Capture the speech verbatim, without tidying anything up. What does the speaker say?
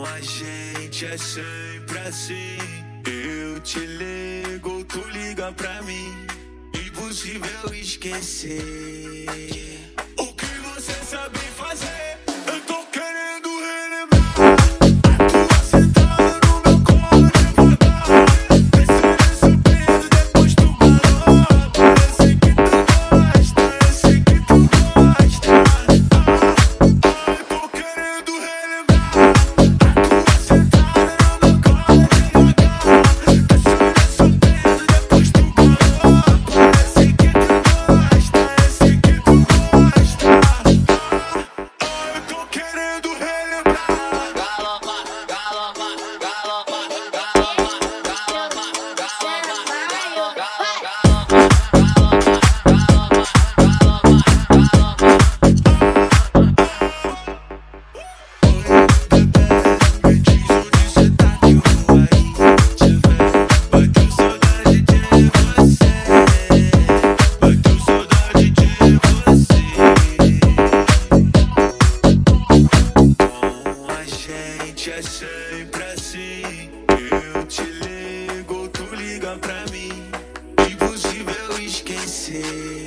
a gente é sempre assim. Eu te ligo, tu liga pra mim. Impossível esquecer o que você sabe fazer. Eu tô querendo relembrar a tua sentada no meu colo devagar, descendo subindo depois do balão. Eu sei que tu gosta, eu sei que tu gosta. Ah, eu tô querendo relembrar a tua sentada no meu colo devagar, descendo subindo depois do balão. Eu sei que tu gosta, eu sei que tu gosta. Ah, eu tô querendo relembrar. Galopa, galopa, galopa, galopa, galopa, Me diz onde cê tá que eu vou aí te ver. Bateu saudade de você, bateu saudade de você. Com a gente é sempre assim. Eu te ligo, tu liga pra mim. Impossível esquecer